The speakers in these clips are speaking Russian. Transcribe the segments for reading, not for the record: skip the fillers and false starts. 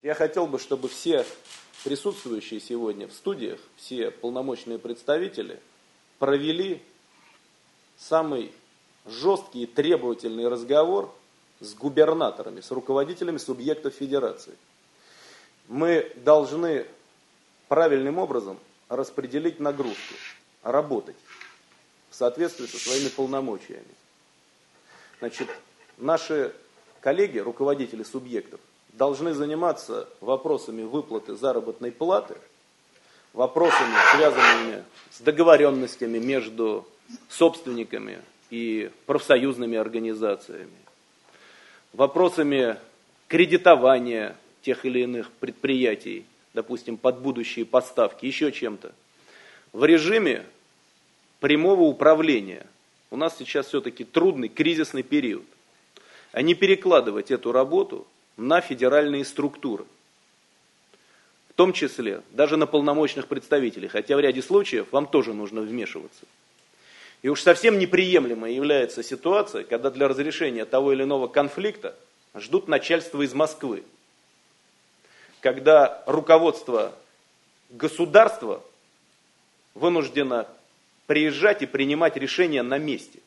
Я хотел бы, чтобы все присутствующие сегодня в студиях, все полномочные представители провели самый жесткий и требовательный разговор с губернаторами, с руководителями субъектов федерации. Мы должны правильным образом распределить нагрузку, работать в соответствии со своими полномочиями. Значит, наши коллеги, руководители субъектов, должны заниматься вопросами выплаты заработной платы, вопросами, связанными с договоренностями между собственниками и профсоюзными организациями, вопросами кредитования тех или иных предприятий, допустим, под будущие поставки, еще чем-то. В режиме прямого управления. У нас сейчас все-таки трудный кризисный период. А не перекладывать эту работу на федеральные структуры. В том числе даже на полномочных представителей. Хотя в ряде случаев вам тоже нужно вмешиваться. И уж совсем неприемлемой является ситуация, когда для разрешения того или иного конфликта ждут начальство из Москвы. Когда руководство государства вынуждено приезжать и принимать решения на месте.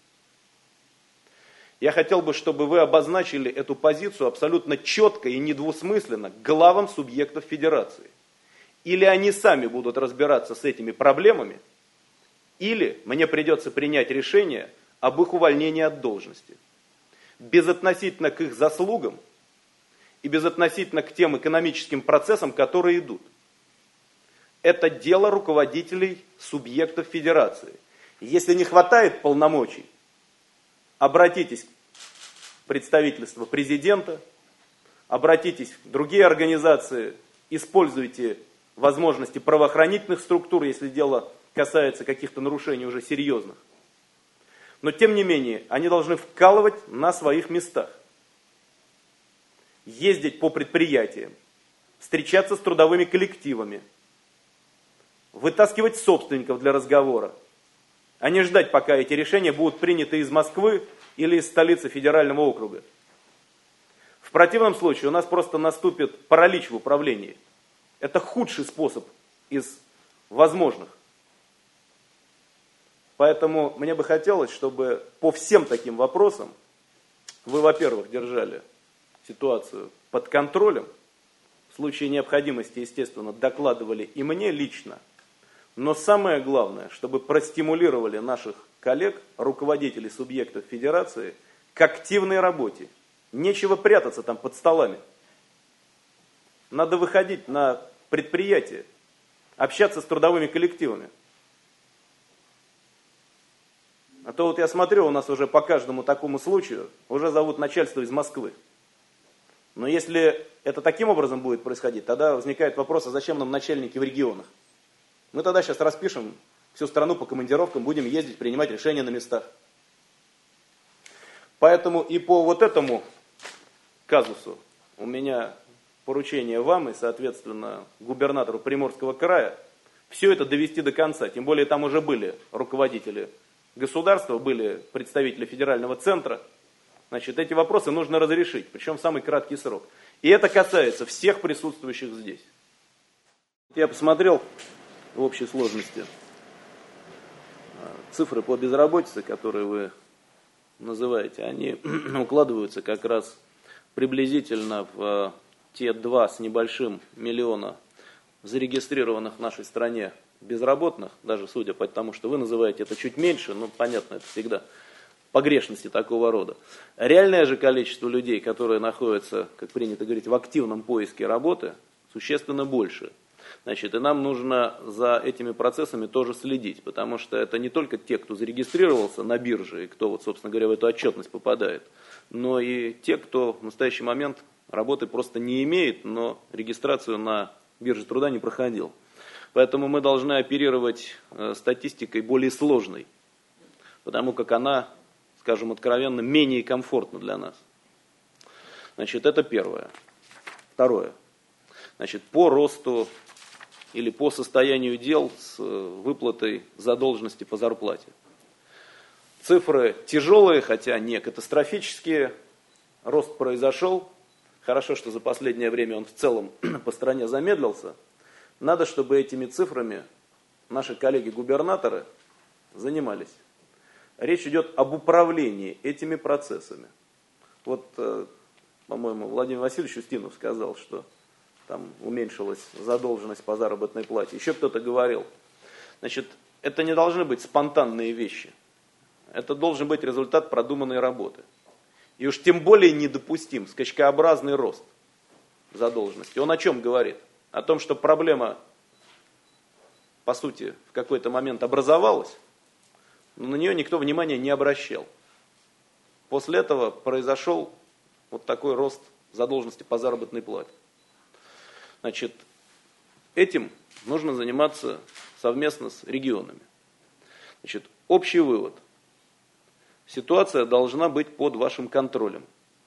Я хотел бы, чтобы вы обозначили эту позицию абсолютно четко и недвусмысленно главам субъектов федерации. Или они сами будут разбираться с этими проблемами, или мне придется принять решение об их увольнении от должности. Безотносительно к их заслугам и безотносительно к тем экономическим процессам, которые идут. Это дело руководителей субъектов федерации. Если не хватает полномочий, обратитесь в представительство президента, обратитесь в другие организации, используйте возможности правоохранительных структур, если дело касается каких-то нарушений уже серьезных. Но тем не менее, они должны вкалывать на своих местах, ездить по предприятиям, встречаться с трудовыми коллективами, вытаскивать собственников для разговора, а не ждать, пока эти решения будут приняты из Москвы или из столицы федерального округа. В противном случае у нас просто наступит паралич в управлении. Это худший способ из возможных. Поэтому мне бы хотелось, чтобы по всем таким вопросам вы, во-первых, держали ситуацию под контролем, в случае необходимости, естественно, докладывали и мне лично, но самое главное, чтобы простимулировали наших коллег, руководителей субъектов федерации, к активной работе. Нечего прятаться там под столами. Надо выходить на предприятия, общаться с трудовыми коллективами. А то вот я смотрю, у нас уже по каждому такому случаю уже зовут начальство из Москвы. Но если это таким образом будет происходить, тогда возникает вопрос, а зачем нам начальники в регионах? Мы тогда сейчас распишем всю страну по командировкам, будем ездить, принимать решения на местах. Поэтому и по вот этому казусу у меня поручение вам и, соответственно, губернатору Приморского края все это довести до конца. Тем более там уже были руководители государства, были представители федерального центра. Значит, эти вопросы нужно разрешить, причем в самый краткий срок. И это касается всех присутствующих здесь. Я посмотрел в общей сложности цифры по безработице, которые вы называете, они укладываются как раз приблизительно в те 2 с небольшим миллиона зарегистрированных в нашей стране безработных, даже судя по тому, что вы называете это чуть меньше, но понятно, это всегда погрешности такого рода. Реальное же количество людей, которые находятся, как принято говорить, в активном поиске работы, существенно больше. Значит, и нам нужно за этими процессами тоже следить, потому что это не только те, кто зарегистрировался на бирже и кто, вот, собственно говоря, в эту отчетность попадает, но и те, кто в настоящий момент работы просто не имеет, но регистрацию на бирже труда не проходил. Поэтому мы должны оперировать статистикой более сложной, потому как она, скажем откровенно, менее комфортна для нас. Значит, это первое. Второе. Значит, по росту или по состоянию дел с выплатой задолженности по зарплате. Цифры тяжелые, хотя не катастрофические. Рост произошел. хорошо, что за последнее время он в целом по стране замедлился, надо, чтобы этими цифрами наши коллеги-губернаторы занимались. Речь идет об управлении этими процессами. Вот, по-моему, Владимир Васильевич Устинов сказал, что там уменьшилась задолженность по заработной плате. Еще кто-то говорил. Значит, это не должны быть спонтанные вещи. Это должен быть результат продуманной работы. И уж тем более недопустим скачкообразный рост задолженности. Он о чем говорит? О том, что проблема, по сути, в какой-то момент образовалась, но на нее никто внимания не обращал. После этого произошел вот такой рост задолженности по заработной плате. Значит, этим нужно заниматься совместно с регионами. Значит, общий вывод. Ситуация должна быть под вашим контролем.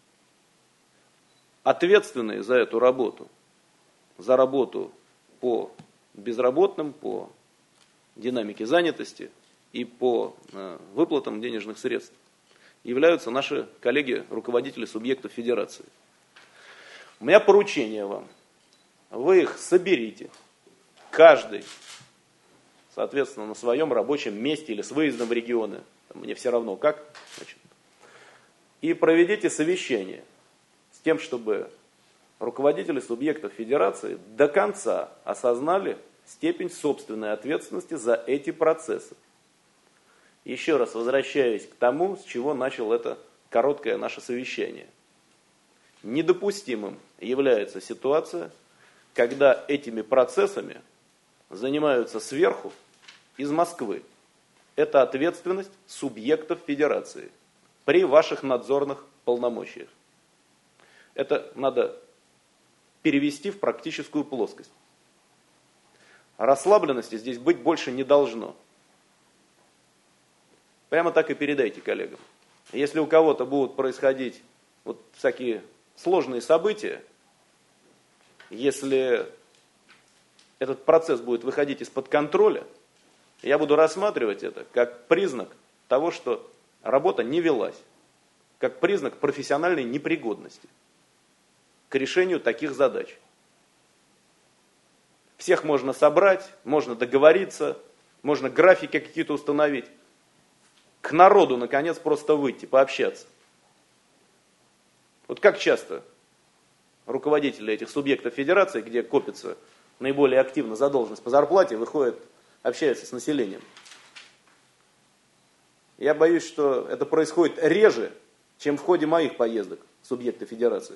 Ответственные за эту работу, за работу по безработным, по динамике занятости и по выплатам денежных средств, являются наши коллеги, руководители субъектов федерации. У меня поручение вам. Вы их соберите, каждый, соответственно, на своем рабочем месте или с выездом в регионы, мне все равно как, значит, и проведите совещание с тем, чтобы руководители субъектов федерации до конца осознали степень собственной ответственности за эти процессы. Еще раз возвращаюсь к тому, с чего начал это короткое наше совещание. Недопустимым является ситуация, когда этими процессами занимаются сверху, из Москвы. Это ответственность субъектов федерации при ваших надзорных полномочиях. Это надо перевести в практическую плоскость. Расслабленности здесь быть больше не должно. Прямо так и передайте коллегам. Если у кого-то будут происходить вот всякие сложные события, если этот процесс будет выходить из-под контроля, я буду рассматривать это как признак того, что работа не велась, как признак профессиональной непригодности к решению таких задач. Всех можно собрать, можно договориться, можно графики какие-то установить. К народу, наконец, просто выйти, пообщаться. Вот как часто руководители этих субъектов федерации, где копится наиболее активно задолженность по зарплате, выходят, общаются с населением. Я боюсь, что это происходит реже, чем в ходе моих поездок в субъекты федерации.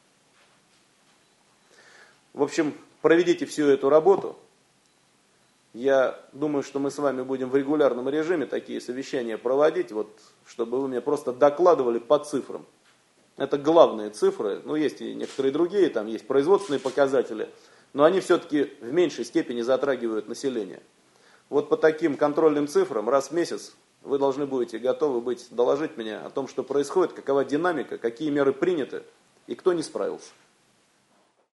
В общем, проведите всю эту работу. Я думаю, что мы с вами будем в регулярном режиме такие совещания проводить, вот, чтобы вы мне просто докладывали по цифрам. Это главные цифры, ну есть и некоторые другие, там есть производственные показатели, но они все-таки в меньшей степени затрагивают население. Вот по таким контрольным цифрам раз в месяц вы должны будете готовы быть доложить мне о том, что происходит, какова динамика, какие меры приняты и кто не справился.